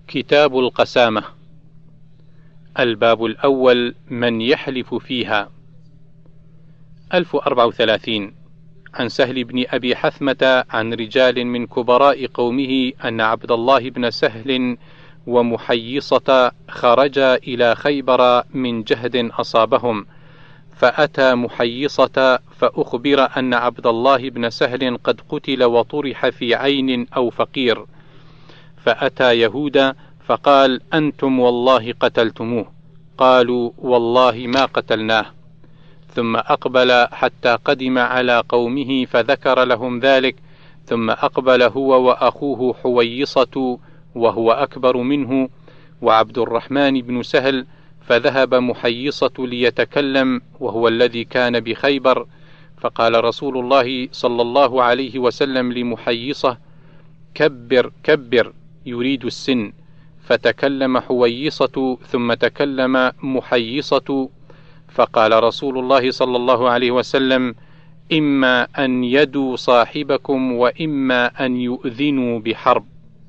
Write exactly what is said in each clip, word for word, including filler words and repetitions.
كتاب القسامة. الباب الأول: من يحلف فيها. ألف وأربعة وثلاثين. عن سهل بن أبي حثمة عن رجال من كبراء قومه أن عبد الله بن سهل ومحيصة خرجا إلى خيبر من جهد أصابهم، فأتى محيصة فأخبر أن عبد الله بن سهل قد قتل وطرح في عين أو فقير، فأتى يهودا فقال: أنتم والله قتلتموه. قالوا: والله ما قتلناه. ثم أقبل حتى قدم على قومه فذكر لهم ذلك، ثم أقبل هو وأخوه حويصة وهو أكبر منه وعبد الرحمن بن سهل، فذهب محيصة ليتكلم وهو الذي كان بخيبر، فقال رسول الله صلى الله عليه وسلم لمحيصة: كبر كبر، يريد السن. فتكلم حويصة ثم تكلم محيصة، فقال رسول الله صلى الله عليه وسلم: إما أن يدوا صاحبكم وإما أن يؤذنوا بحرب.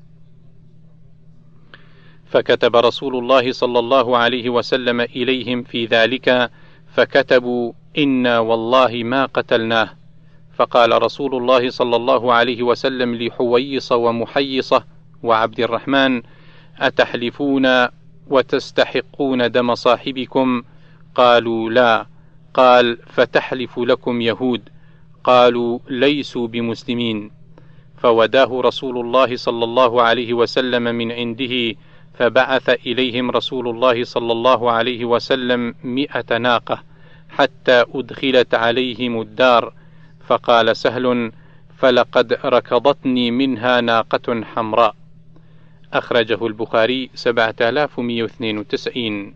فكتب رسول الله صلى الله عليه وسلم إليهم في ذلك، فكتبوا: إنا والله ما قتلناه. فقال رسول الله صلى الله عليه وسلم لحويص ومحيصة وعبد الرحمن: أتحلفون وتستحقون دم صاحبكم؟ قالوا: لا. قال: فتحلف لكم يهود. قالوا: ليسوا بمسلمين. فوداه رسول الله صلى الله عليه وسلم من عنده، فبعث إليهم رسول الله صلى الله عليه وسلم مئة ناقة حتى أدخلت عليهم الدار. فقال سهل: فلقد ركضتني منها ناقة حمراء. أخرجه البخاري سبعة آلاف ومئة واثنين وتسعين.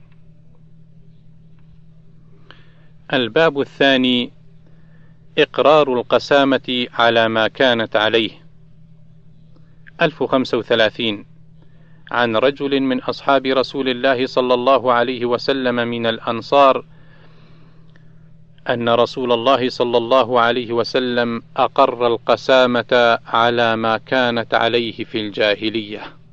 الباب الثاني: إقرار القسامة على ما كانت عليه. ألف وخمسة وثلاثين. عن رجل من أصحاب رسول الله صلى الله عليه وسلم من الأنصار أن رسول الله صلى الله عليه وسلم أقر القسامة على ما كانت عليه في الجاهلية.